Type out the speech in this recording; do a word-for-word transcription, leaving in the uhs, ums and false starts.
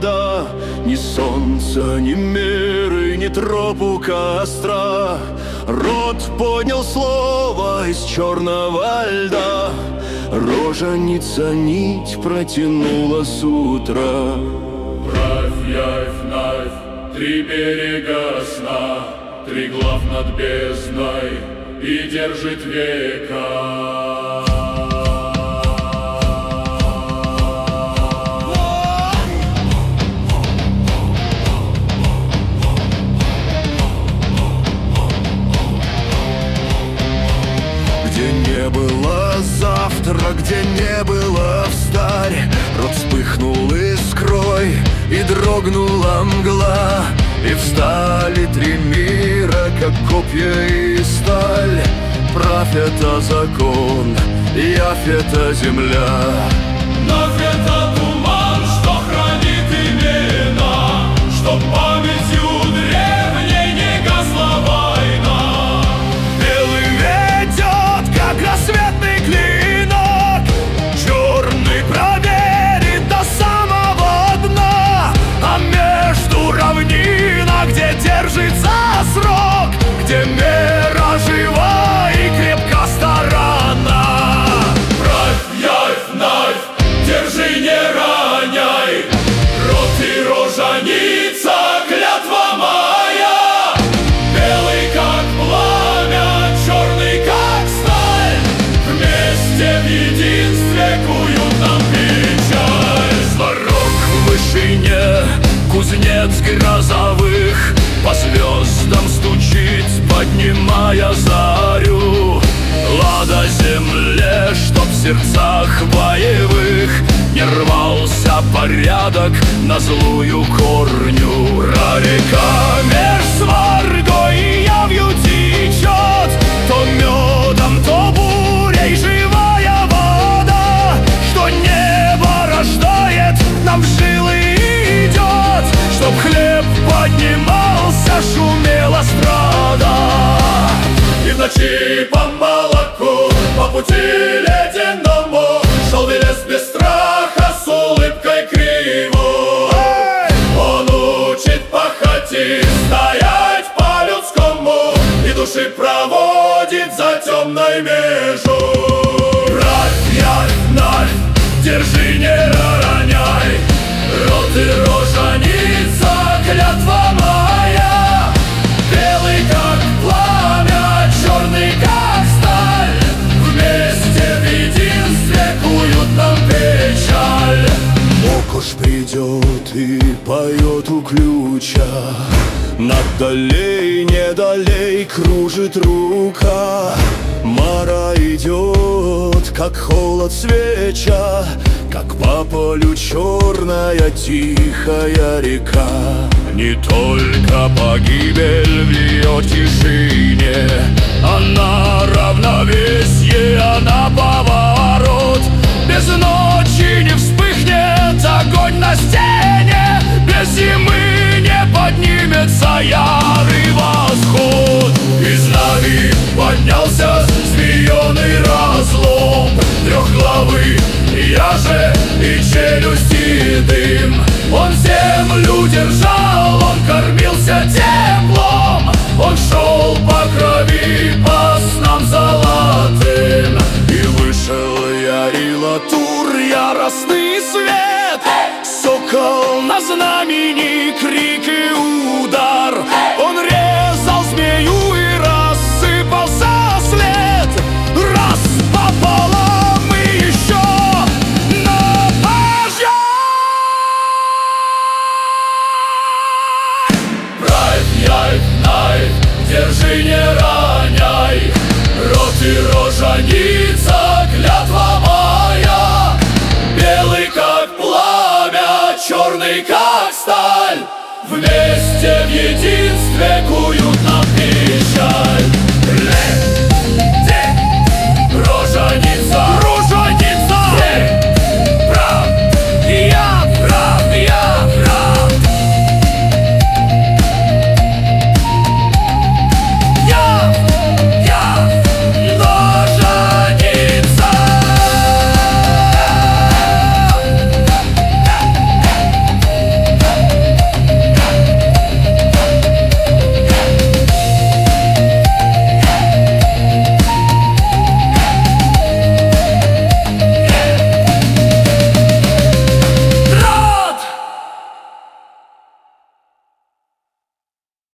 вода, ни солнца, ни меры, ни троп у костра. Рот поднял слово из черного льда, роженица нить протянула с утра. Правь, явь, навь, три берега сна, триглав над бездной и держит века. Где не было завтра, где не было встарь, рот вспыхнул искрой, и дрогнула мгла, и встали три мира, как копья и сталь. Правь — это закон, явь — это земля. Навь — это туман, что хранит имена, чтоб памятью древней не гасла война. Белый ведет, как рассветный клинок, черный проверит до самого дна. А между равнина, где держится срок, где мера жива и крепка сторона. Правь, явь, навь, держи, не роняй, рот и роженица, клятва моя. Белый, как пламя, черный, как сталь, вместе в единстве куют нам печаль. Сварог в вышине, кузнец грозовых, по звездам стучит, поднимая зарю. Лада земле, чтоб в сердцах боевых не рвался порядок на злую корню. Река меж сваргой и явью течет, то медом, то бурей живая вода, что небо рождает, нам в жилы идет, чтоб хлеб поднимался, шумела страда. И в ночи по молоку, по пути ледяному, шел Велес без страха, с улыбкой кривой. Он учит пахати, стоять по-людскому, и души проводит за темной межу. Правь, явь, навь, держи, не роняй, рот и роженица, клятва моя. Белый, как пламя, черный, как сталь, вместе в единстве куют нам печаль. Мокош придет и поет у ключа, над долей, не долей кружит рука. Мара идет, как холод свеча, как по полю черная тихая река. Не только погибель в ее тишине, она равновесие, она поворот. Без ночи не вспыхнет огонь на стене, без зимы не поднимется ярый восход. Из Нави поднялся змеиный разлом, трехглавый я же и челюсти дым. Он землю держал, он кормился теплом, он шел по крови, по снам золотым. И вышел Ярила Тур, яростный свет, сокол на знамени, крик и удар. Он резал змею и рассыпался след, раз пополам и еще на пожар. Правь, явь, навь, держи, не роняй, рот и роженица, клятва моя. Белый, как пламя, черный, как сталь, вместе в единстве куют нам печаль.